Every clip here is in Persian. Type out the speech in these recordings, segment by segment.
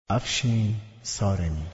افشین سارمی.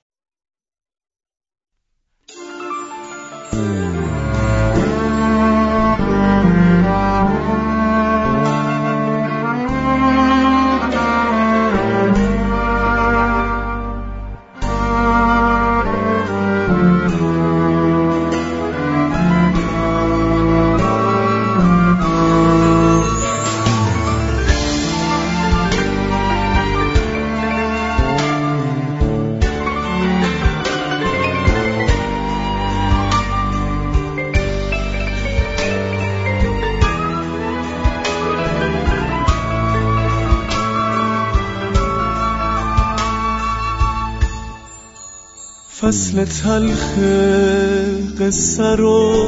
فصل تلخ قصه رو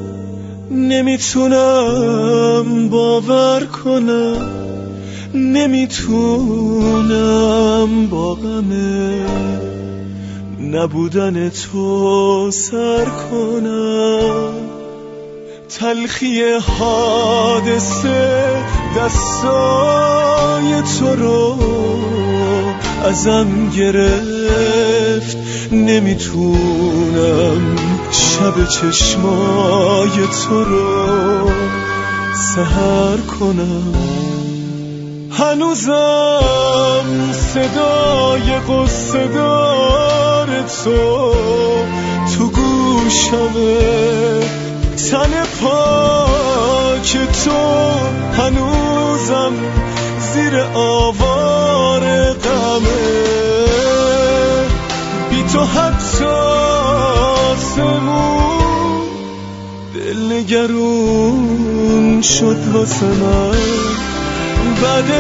نمیتونم باور کنم، نمیتونم با غم نبودن تو سر کنم. تلخی حادثه دستای تو رو ازم گرفت، نمیتونم شب چشمای تو رو سحر کنم. هنوزم صدای قصه دار تو گوشمه، تن پاک تو هنوزم زیر آوار غمه. بی تو حتی آسمون دلنگرون شد واسه من، بعد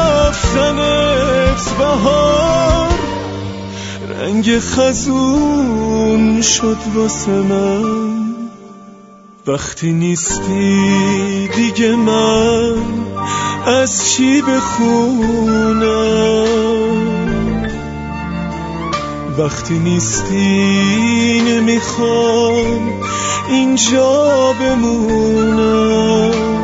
رفتنت بهار رنگ خزون شد واسه من. وقتی نیستی دیگه من از چی بخونم، وقتی نیستی نمیخوام اینجا بمونم.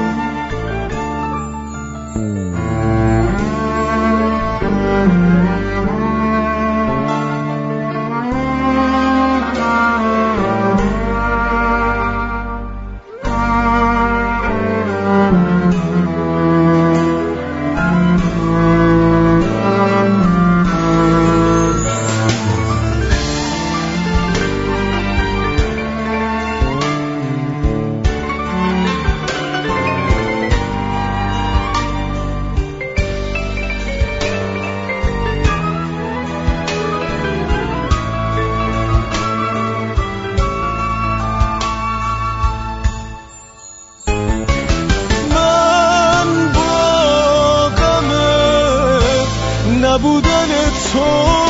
نبودن تو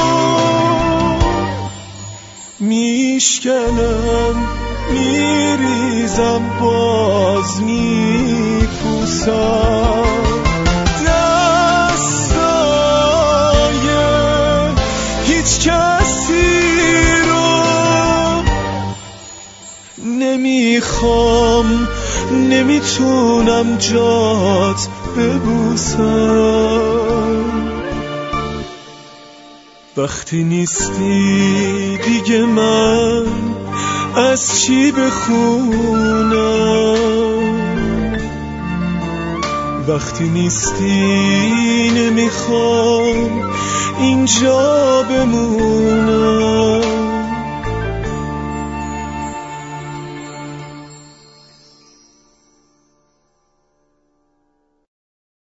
میشکنم، میریزم، باز میپوسم. دستای هیچ کسی رو نمیخوام، نمیتونم جات ببوسم. وقتی نیستی دیگه من از چی بخونم، وقتی نیستی نمیخوام اینجا بمونم.